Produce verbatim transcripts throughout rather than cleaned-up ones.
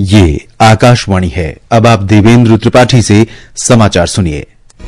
ये आकाशवाणी है। अब आप देवेंद्र त्रिपाठी से समाचार सुनिए।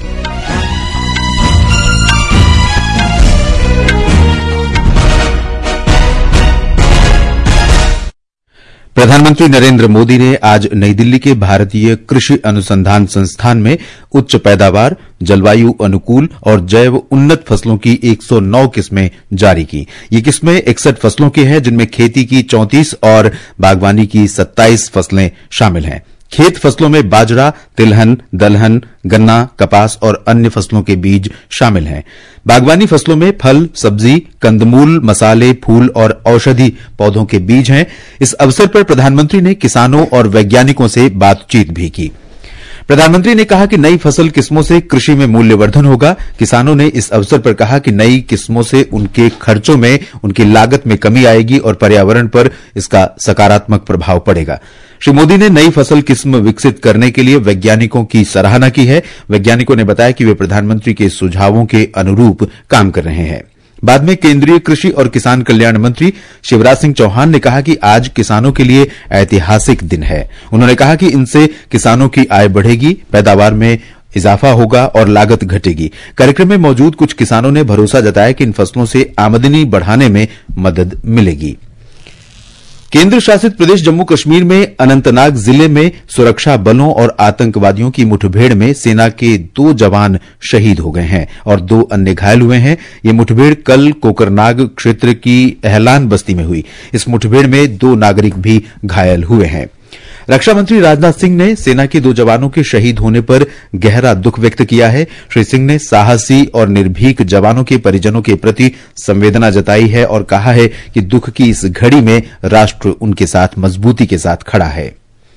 प्रधानमंत्री नरेंद्र मोदी ने आज नई दिल्ली के भारतीय कृषि अनुसंधान संस्थान में उच्च पैदावार, जलवायु अनुकूल और जैव उन्नत फसलों की एक सौ नौ किस्में जारी की। ये किस्में इकसठ फसलों की हैं, जिनमें खेती की चौंतीस और बागवानी की सत्ताईस फसलें शामिल हैं। खेत फसलों में बाजरा, तिलहन, दलहन, गन्ना, कपास और अन्य फसलों के बीज शामिल हैं। बागवानी फसलों में फल, सब्जी, कंदमूल, मसाले, फूल और औषधि पौधों के बीज हैं। इस अवसर पर प्रधानमंत्री ने किसानों और वैज्ञानिकों से बातचीत भी की। प्रधानमंत्री ने कहा कि नई फसल किस्मों से कृषि में मूल्यवर्धन होगा। किसानों ने इस अवसर पर कहा कि नई किस्मों से उनके खर्चों में, उनकी लागत में कमी आएगी और पर्यावरण पर इसका सकारात्मक प्रभाव पड़ेगा। श्री मोदी ने नई फसल किस्म विकसित करने के लिए वैज्ञानिकों की सराहना की है। वैज्ञानिकों ने बताया कि वे प्रधानमंत्री के सुझावों के अनुरूप काम कर रहे हैं। बाद में केंद्रीय कृषि और किसान कल्याण मंत्री शिवराज सिंह चौहान ने कहा कि आज किसानों के लिए ऐतिहासिक दिन है। उन्होंने कहा कि इनसे किसानों की आय बढ़ेगी, पैदावार में इजाफा होगा और लागत घटेगी। कार्यक्रम में मौजूद कुछ किसानों ने भरोसा जताया कि इन फसलों से आमदनी बढ़ाने में मदद मिलेगी। केंद्र शासित प्रदेश जम्मू कश्मीर में अनंतनाग जिले में सुरक्षा बलों और आतंकवादियों की मुठभेड़ में सेना के दो जवान शहीद हो गए हैं और दो अन्य घायल हुए हैं। ये मुठभेड़ कल कोकरनाग क्षेत्र की एहलान बस्ती में हुई। इस मुठभेड़ में दो नागरिक भी घायल हुए हैं। रक्षा मंत्री राजनाथ सिंह ने सेना के दो जवानों के शहीद होने पर गहरा दुख व्यक्त किया है। श्री सिंह ने साहसी और निर्भीक जवानों के परिजनों के प्रति संवेदना जताई है और कहा है कि दुख की इस घड़ी में राष्ट्र उनके साथ मजबूती के साथ खड़ा है।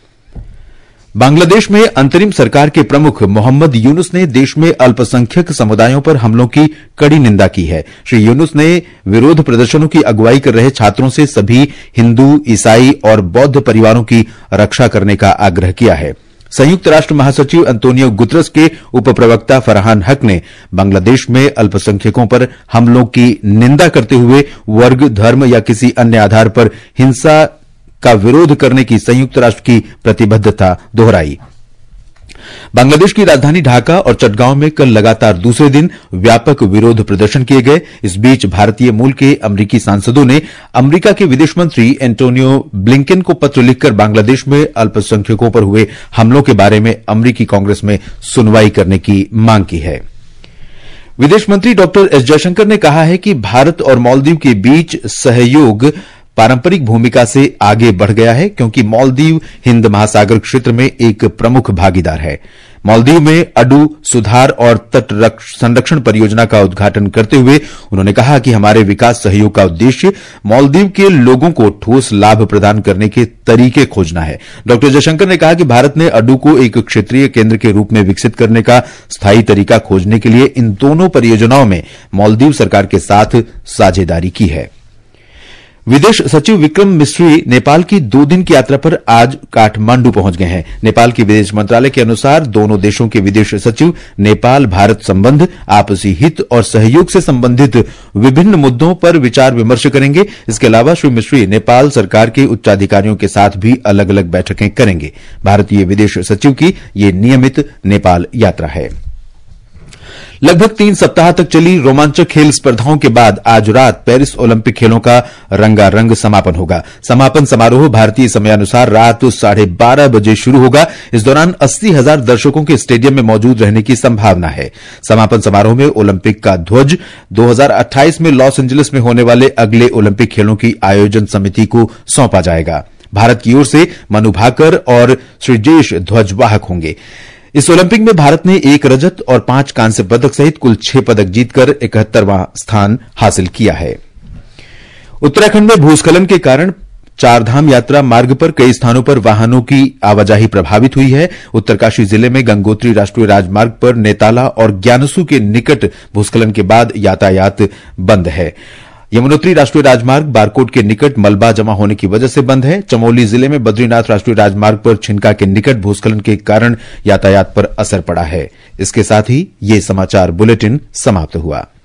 बांग्लादेश में अंतरिम सरकार के प्रमुख मोहम्मद यूनुस ने देश में अल्पसंख्यक समुदायों पर हमलों की कड़ी निंदा की है। श्री यूनुस ने विरोध प्रदर्शनों की अगुवाई कर रहे छात्रों से सभी हिंदू, ईसाई और बौद्ध परिवारों की रक्षा करने का आग्रह किया है। संयुक्त राष्ट्र महासचिव अंतोनियो गुतरस के उपप्रवक्ता फरहान हक ने बांग्लादेश में अल्पसंख्यकों पर हमलों की निंदा करते हुए वर्ग, धर्म या किसी अन्य आधार पर हिंसा का विरोध करने की संयुक्त राष्ट्र की प्रतिबद्धता दोहराई। बांग्लादेश की राजधानी ढाका और चटगांव में कल लगातार दूसरे दिन व्यापक विरोध प्रदर्शन किए गए। इस बीच भारतीय मूल के अमरीकी सांसदों ने अमरीका के विदेश मंत्री एंटोनियो ब्लिंकन को पत्र लिखकर बांग्लादेश में अल्पसंख्यकों पर हुए हमलों के बारे में अमरीकी कांग्रेस में सुनवाई करने की मांग की है। विदेश मंत्री डॉक्टर एस जयशंकर ने कहा है कि भारत और मालदीव के बीच सहयोग पारंपरिक भूमिका से आगे बढ़ गया है, क्योंकि मालदीव हिंद महासागर क्षेत्र में एक प्रमुख भागीदार है। मालदीव में अडू सुधार और तट संरक्षण परियोजना का उद्घाटन करते हुए उन्होंने कहा कि हमारे विकास सहयोग का उद्देश्य मालदीव के लोगों को ठोस लाभ प्रदान करने के तरीके खोजना है। डॉक्टर जयशंकर ने कहा कि भारत ने अडू को एक क्षेत्रीय केंद्र के रूप में विकसित करने का स्थायी तरीका खोजने के लिए इन दोनों परियोजनाओं में मालदीव सरकार के साथ साझेदारी की है। विदेश सचिव विक्रम मिस्री नेपाल की दो दिन की यात्रा पर आज काठमांडू पहुंच गए हैं। नेपाल के विदेश मंत्रालय के अनुसार दोनों देशों के विदेश सचिव नेपाल भारत संबंध, आपसी हित और सहयोग से संबंधित विभिन्न मुद्दों पर विचार विमर्श करेंगे। इसके अलावा श्री मिस्री नेपाल सरकार के उच्चाधिकारियों के साथ भी अलग अलग बैठकें करेंगे। भारतीय विदेश सचिव की यह नियमित नेपाल यात्रा है। लगभग तीन सप्ताह तक चली रोमांचक खेल स्पर्धाओं के बाद आज रात पेरिस ओलंपिक खेलों का रंगारंग समापन होगा। समापन समारोह भारतीय समयानुसार रात साढ़े बारह बजे शुरू होगा। इस दौरान अस्सी हजार दर्शकों के स्टेडियम में मौजूद रहने की संभावना है। समापन समारोह में ओलंपिक का ध्वज दो हजार अट्ठाईस में लॉस एंजलिस में होने वाले अगले ओलंपिक खेलों की आयोजन समिति को सौंपा जाएगा। भारत की ओर से मनु भाकर और श्रीजेश ध्वजवाहक होंगे। इस ओलंपिक में भारत ने एक रजत और पांच कांस्य पदक सहित कुल छह पदक जीतकर इकहत्तरवां स्थान हासिल किया है। उत्तराखंड में भूस्खलन के कारण चारधाम यात्रा मार्ग पर कई स्थानों पर वाहनों की आवाजाही प्रभावित हुई है। उत्तरकाशी जिले में गंगोत्री राष्ट्रीय राजमार्ग पर नेताला और ज्ञानसू के निकट भूस्खलन के बाद यातायात बंद है। यमुनोत्री राष्ट्रीय राजमार्ग बारकोट के निकट मलबा जमा होने की वजह से बंद है। चमोली जिले में बद्रीनाथ राष्ट्रीय राजमार्ग पर छिनका के निकट भूस्खलन के कारण यातायात पर असर पड़ा है। इसके साथ ही ये समाचार बुलेटिन समाप्त हुआ।